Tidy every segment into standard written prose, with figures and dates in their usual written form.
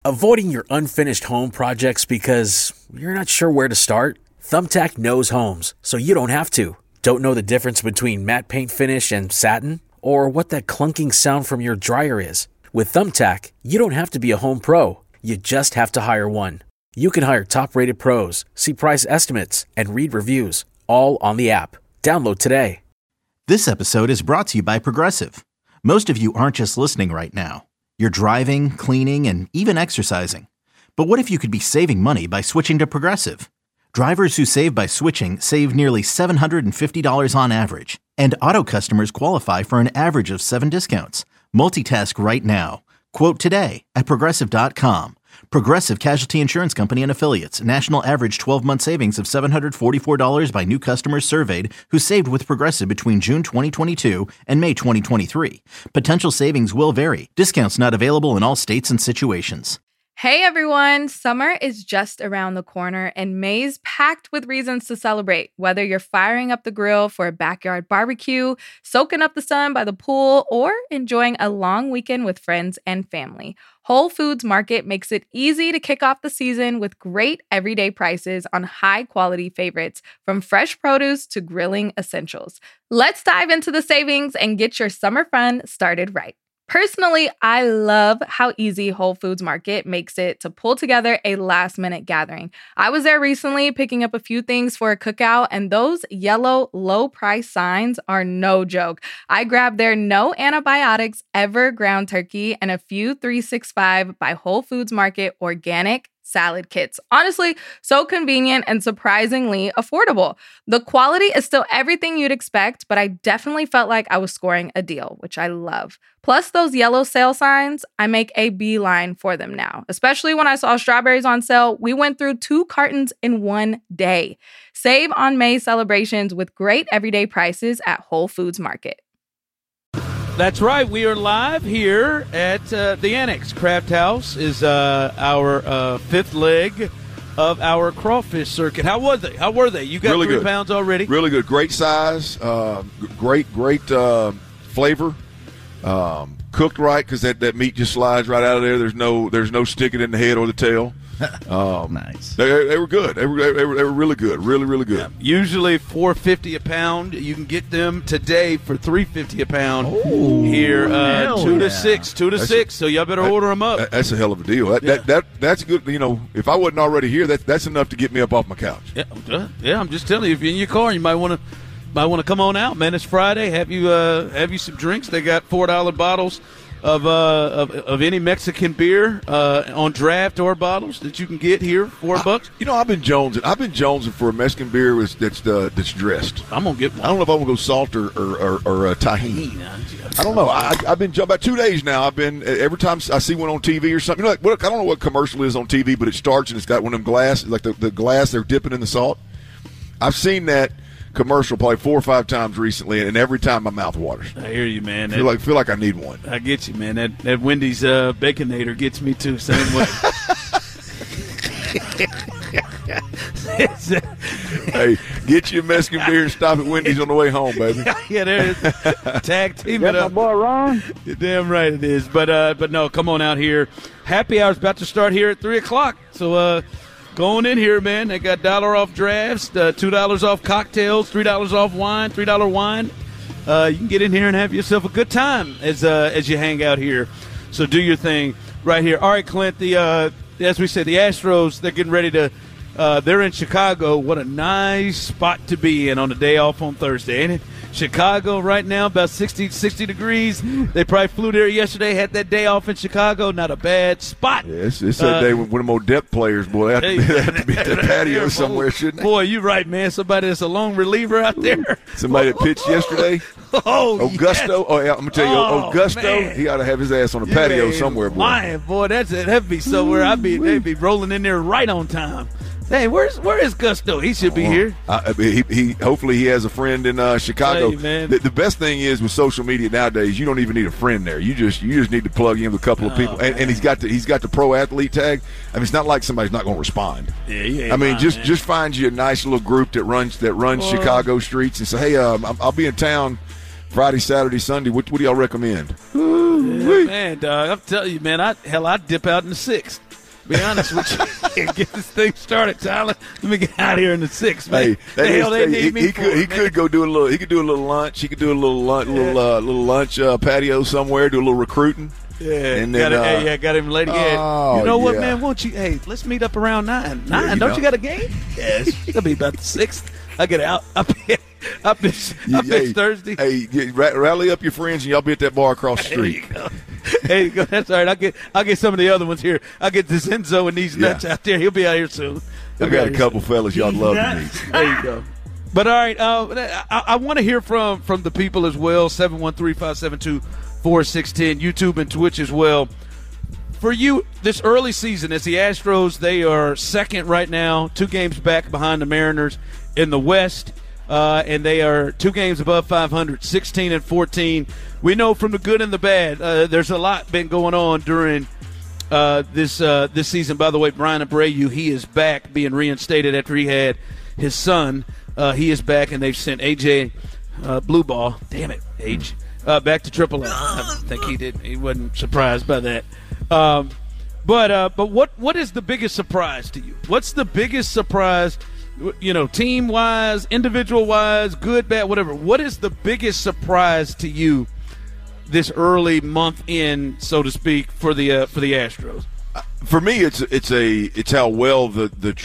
Avoiding your unfinished home projects because you're not sure where to start? Thumbtack knows homes, so you don't have to. Don't know the difference between matte paint finish and satin? Or what that clunking sound from your dryer is? With Thumbtack, you don't have to be a home pro. You just have to hire one. You can hire top-rated pros, see price estimates, and read reviews, all on the app. Download today. This episode is brought to you by Progressive. Most of you aren't just listening right now. You're driving, cleaning, and even exercising. But what if you could be saving money by switching to Progressive? Drivers who save by switching save nearly $750 on average. And auto customers qualify for an average of 7 discounts. Multitask right now. Quote today at Progressive.com. Progressive Casualty Insurance Company and Affiliates. National average 12-month savings of $744 by new customers surveyed who saved with Progressive between June 2022 and May 2023. Potential savings will vary. Discounts not available in all states and situations. Hey everyone, summer is just around the corner and May's packed with reasons to celebrate. Whether you're firing up the grill for a backyard barbecue, soaking up the sun by the pool, or enjoying a long weekend with friends and family, Whole Foods Market makes it easy to kick off the season with great everyday prices on high-quality favorites, from fresh produce to grilling essentials. Let's dive into the savings and get your summer fun started right. Personally, I love how easy Whole Foods Market makes it to pull together a last-minute gathering. I was there recently picking up a few things for a cookout, and those yellow low-price signs are no joke. I grabbed their no antibiotics ever ground turkey and a few 365 by Whole Foods Market organic salad kits. Honestly, so convenient and surprisingly affordable. The quality is still everything you'd expect, but I definitely felt like I was scoring a deal, which I love. Plus those yellow sale signs, I make a beeline for them now. Especially when I saw strawberries on sale, we went through 2 cartons in one day. Save on May celebrations with great everyday prices at Whole Foods Market. That's right. We are live here at the Annex. Craft House is our fifth leg of our crawfish circuit. How were they? You got really 3 pounds already? Really good. Great size. Great flavor. Cooked right because that meat just slides right out of there. There's no sticking in the head or the tail. Nice. They were good. They were really good. Really good. Yeah. Usually $4.50 a pound. You can get them today for $3.50 a pound. Here, 2 to 6. So y'all better order them up. That's a hell of a deal. That's good. You know, if I wasn't already here, that's enough to get me up off my couch. Yeah. I'm just telling you, if you're in your car, you might want to come on out, man. It's Friday. Have you some drinks? They got $4 bottles of any Mexican beer on draft or bottles that you can get here, $4. You know, I've been jonesing for a Mexican beer that's dressed. I'm gonna get one. I don't know if I'm gonna go salt or tahini. I don't know. I've been about 2 days now. I've been every time I see one on TV or something. You know, like, I don't know what commercial is on TV, but it starts and it's got one of them glass, like the glass they're dipping in the salt. I've seen that commercial probably 4 or 5 times recently, and every time my mouth waters. I hear you, man. I feel like I need one. I get you, man. That Wendy's Baconator gets me too, same way. Hey, get you a Mexican beer and stop at Wendy's on the way home, baby. Yeah, there it is. Tag team it up. My boy Ron. You're damn right it is. But no, come on out here. Happy hour's about to start here at 3 o'clock. So going in here, man. They got $1 off drafts, $2 off cocktails, $3 off wine, $3 wine. You can get in here and have yourself a good time as you hang out here. So do your thing right here. All right, Clint, as we said, the Astros, they're getting ready to they're in Chicago. What a nice spot to be in on a day off on Thursday, ain't it? Chicago right now, about 60 degrees. They probably flew there yesterday, had that day off in Chicago. Not a bad spot. Yeah, it's that day when one of them old depth players, boy, they have to be at the patio somewhere, shouldn't they? Boy, you're right, man. Somebody that's a lone reliever out there. Somebody that pitched yesterday. Augusto. Yes. Oh, yeah, I'm going to tell you, Augusto, man. He ought to have his ass on a patio somewhere, boy. Lying, boy, that'd be somewhere. They'd be rolling in there right on time. Hey, where is Gusto? He should be here. He hopefully he has a friend in Chicago. Hey, man. The best thing is with social media nowadays, you don't even need a friend there. You just need to plug in with a couple of people, and he's got the pro athlete tag. I mean, it's not like somebody's not going to respond. Yeah. I mean, just find you a nice little group that runs Chicago streets and say, hey, I'll be in town Friday, Saturday, Sunday. What do y'all recommend? Man, dog, I'm telling you, man. I'd dip out in the 6th. be honest with you. Get this thing started, Tyler. Let me get out here in the 6th, man. He could go do a little. He could do a little lunch. He could do a little lunch patio somewhere. Do a little recruiting. Yeah, and then, got him late again. You know what, man? Won't you? Hey, let's meet up around 9. Don't you got a game? Yes, it'll be about the 6th. I get out up this Thursday. Hey, rally up your friends, and y'all be at that bar across the street. There you go. That's all right. I'll get some of the other ones here. I'll get this Enzo and these nuts out there. He'll be out here soon. I got a couple fellas y'all love to meet. There you go. But all right, I want to hear from the people as well. 713-572-4610, YouTube and Twitch as well. For you, this early season, as the Astros, they are second right now, 2 games back behind the Mariners in the West, and they are 2 games above 500, 16-14. We know from the good and the bad, there's a lot been going on during this season. By the way, Brian Abreu, he is back, being reinstated after he had his son. He is back, and they've sent A.J. Blue Ball, damn it, H, back to AAA. I think he wasn't surprised by that. But what is the biggest surprise to you? What's the biggest surprise, team-wise, individual-wise, good, bad, whatever? What is the biggest surprise to you this early month in, so to speak, for the Astros? For me, it's how well the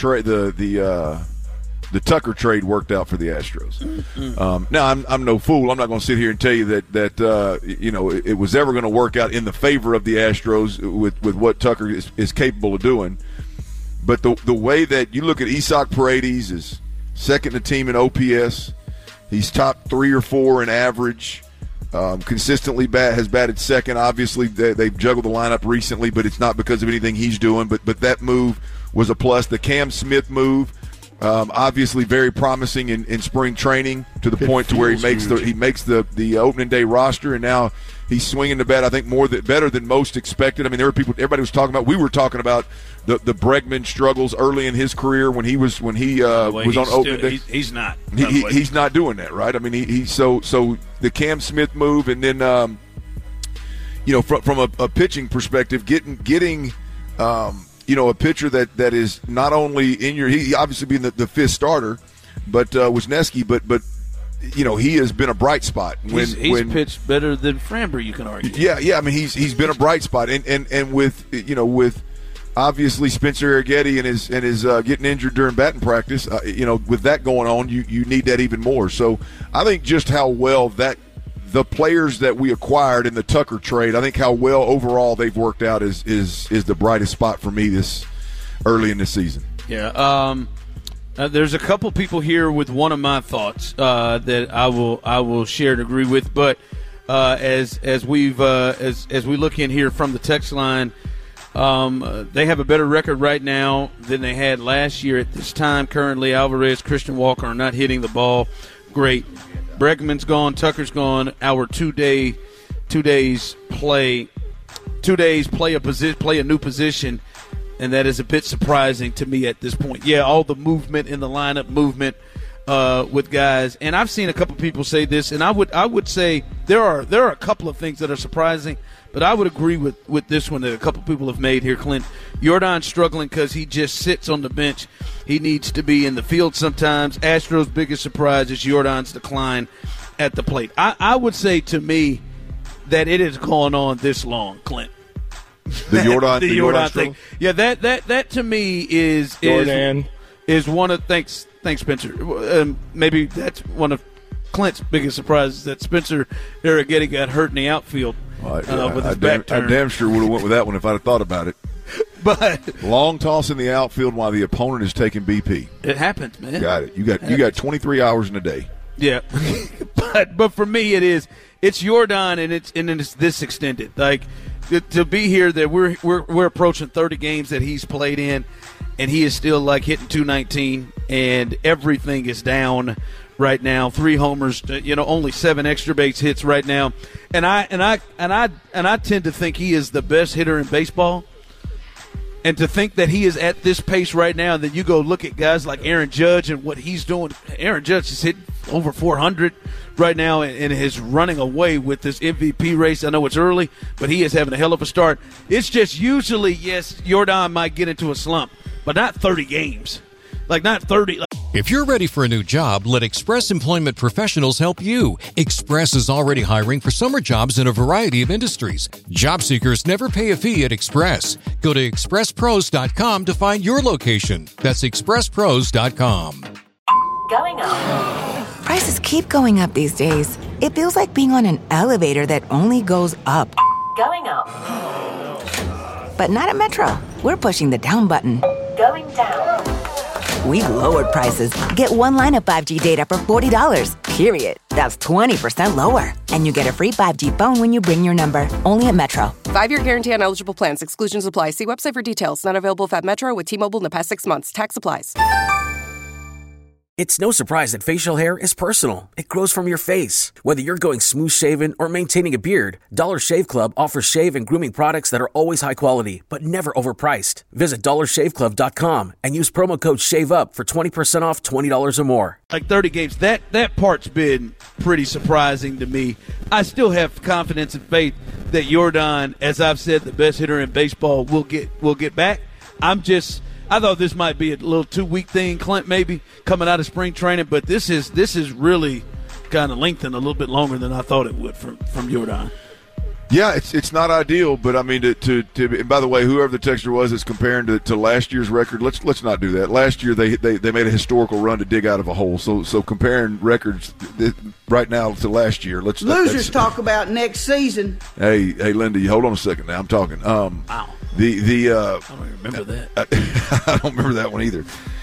Tucker trade worked out for the Astros. Mm-hmm. Now, I'm no fool. I'm not going to sit here and tell you that it was ever going to work out in the favor of the Astros with what Tucker is capable of doing. But the way that you look at Isaac Paredes is second in the team in OPS. He's top 3 or 4 in average. Consistently has batted second. Obviously, they've juggled the lineup recently, but it's not because of anything he's doing. But that move was a plus. The Cam Smith move. Obviously very promising in spring training to the point to where he makes the opening day roster, and now he's swinging the bat. I think better than most expected. I mean, everybody was talking about. We were talking about the Bregman struggles early in his career when he was on opening day. He's not. He's not doing that, right? I mean, he's so the Cam Smith move, and then from a pitching perspective, getting. A pitcher that is not only he obviously being the 5th starter, but Wisniewski, but he has been a bright spot. He's pitched better than Framber, you can argue. Yeah. I mean, he's been a bright spot, and with obviously Spencer Arrighetti and his getting injured during batting practice, with that going on, you need that even more. So I think just how well the players that we acquired in the Tucker trade, I think how well overall they've worked out is the brightest spot for me this early in the season. Yeah. There's a couple people here with one of my thoughts that I will share and agree with, but as we look in here from the text line, they have a better record right now than they had last year at this time. Currently, Alvarez, Christian Walker are not hitting the ball great. Bregman's gone, Tucker's gone. Our 2 days play a new position, and that is a bit surprising to me at this point. Yeah, all the movement in the lineup, with guys, and I've seen a couple people say this, and I would say there are a couple of things that are surprising, but I would agree with this one that a couple people have made here. Clint, Yordan's struggling because he just sits on the bench. He needs to be in the field sometimes. Astros' biggest surprise is Yordan's decline at the plate. I would say to me that it has gone on this long, Clint. The Yordan thing. Yeah, that to me is one of thanks Spencer. Maybe that's one of Clint's biggest surprises that Spencer Arrighetti got hurt in the outfield with his back turn. I damn sure would have went with that one if I'd have thought about it. But long toss in the outfield while the opponent is taking BP. It happens, man. Got it. You got 23 hours in a day. Yeah, but for me it's Yordan and it's this extended. Like to be here that we're approaching 30 games that he's played in, and he is still like hitting 219, and everything is down right now. 3 homers, only 7 extra base hits right now, and I tend to think he is the best hitter in baseball. And to think that he is at this pace right now, and then you go look at guys like Aaron Judge and what he's doing. Aaron Judge is hitting over 400 right now and is running away with this MVP race. I know it's early, but he is having a hell of a start. It's just usually, yes, Jordan might get into a slump, but not 30 games. Like, not 30. If you're ready for a new job, let Express Employment Professionals help you. Express is already hiring for summer jobs in a variety of industries. Job seekers never pay a fee at Express. Go to expresspros.com to find your location. That's expresspros.com. Going up. Prices keep going up these days. It feels like being on an elevator that only goes up. Going up. But not at Metro. We're pushing the down button. Going down. We've lowered prices. Get one line of 5G data for $40, period. That's 20% lower. And you get a free 5G phone when you bring your number. Only at Metro. 5-year guarantee on eligible plans. Exclusions apply. See website for details. Not available at Metro with T-Mobile in the past 6 months. Tax applies. It's no surprise that facial hair is personal. It grows from your face. Whether you're going smooth shaven or maintaining a beard, Dollar Shave Club offers shave and grooming products that are always high quality, but never overpriced. Visit dollarshaveclub.com and use promo code SHAVEUP for 20% off $20 or more. Like 30 games, that part's been pretty surprising to me. I still have confidence and faith that Jordan, as I've said, the best hitter in baseball, will get back. I thought this might be a little 2-week thing, Clint, maybe coming out of spring training, but this is really kind of lengthened a little bit longer than I thought it would from Jordan. Yeah, it's not ideal, but I mean to and by the way, whoever the texter was that's comparing to last year's record, let's not do that. Last year they made a historical run to dig out of a hole. So comparing records right now to last year, losers talk about next season. Hey, Linda, hold on a second now. I'm talking. Wow. I don't remember that. I don't remember that one either.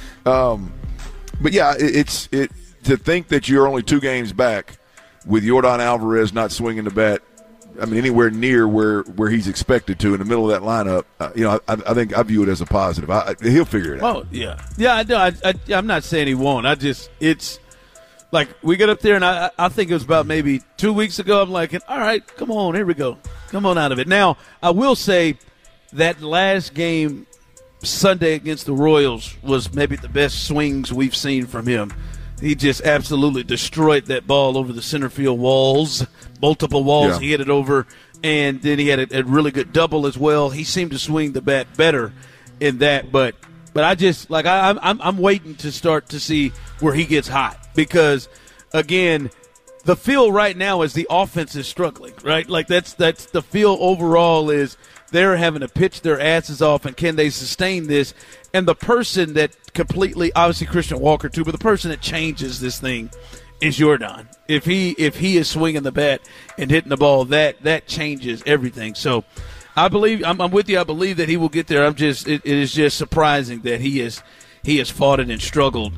But yeah, it's to think that you're only 2 games back with Jordan Alvarez not swinging the bat. I mean, anywhere near where he's expected to in the middle of that lineup. I think I view it as a positive. He'll figure it out. Oh yeah. I know. I'm not saying he won't. It's like we get up there, and I think it was about maybe 2 weeks ago. I'm like, all right, come on, here we go, come on out of it. Now I will say that last game Sunday against the Royals was maybe the best swings we've seen from him. He just absolutely destroyed that ball over the center field walls, multiple walls. Yeah. He hit it over, and then he had a really good double as well. He seemed to swing the bat better in that, but I just I'm waiting to start to see where he gets hot because, again, the feel right now is the offense is struggling, right? Like that's the feel overall is they're having to pitch their asses off, and can they sustain this? And the person that completely, obviously Christian Walker too, but the person that changes this thing is Jordan. If he is swinging the bat and hitting the ball, that changes everything. So I believe I'm with you. I believe that he will get there. It is just surprising that he has fought it and struggled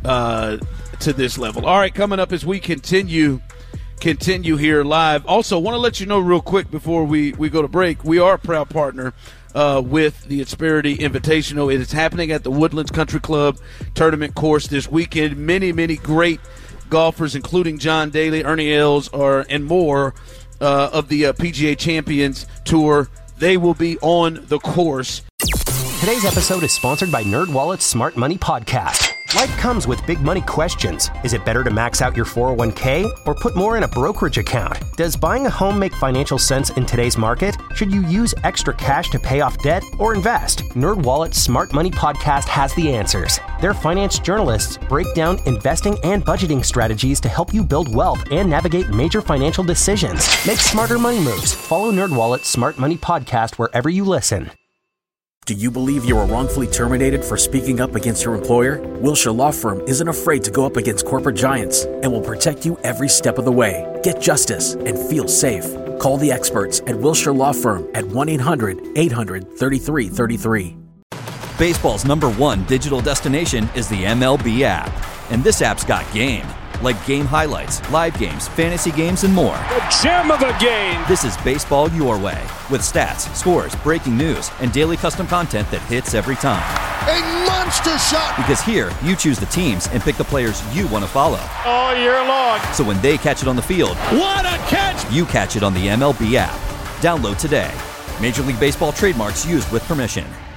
to this level. All right, coming up as we continue here live. Also, want to let you know real quick before we go to break, we are a proud partner with the Insperity Invitational. It is happening at the Woodlands Country Club tournament course this weekend. Many, many great golfers, including John Daly, Ernie Els, and more of the PGA Champions Tour. They will be on the course. Today's episode is sponsored by NerdWallet's Smart Money Podcast. Life comes with big money questions. Is it better to max out your 401k or put more in a brokerage account? Does buying a home make financial sense in today's market? Should you use extra cash to pay off debt or invest? NerdWallet's Smart Money Podcast has the answers. Their finance journalists break down investing and budgeting strategies to help you build wealth and navigate major financial decisions. Make smarter money moves. Follow NerdWallet's Smart Money Podcast wherever you listen. Do you believe you were wrongfully terminated for speaking up against your employer? Wilshire Law Firm isn't afraid to go up against corporate giants and will protect you every step of the way. Get justice and feel safe. Call the experts at Wilshire Law Firm at 1-800-800-3333. Baseball's #1 digital destination is the MLB app. And this app's got game. Like game highlights, live games, fantasy games, and more. The gem of the game! This is baseball your way, with stats, scores, breaking news, and daily custom content that hits every time. A monster shot! Because here, you choose the teams and pick the players you want to follow. All year long. So when they catch it on the field, what a catch! You catch it on the MLB app. Download today. Major League Baseball trademarks used with permission.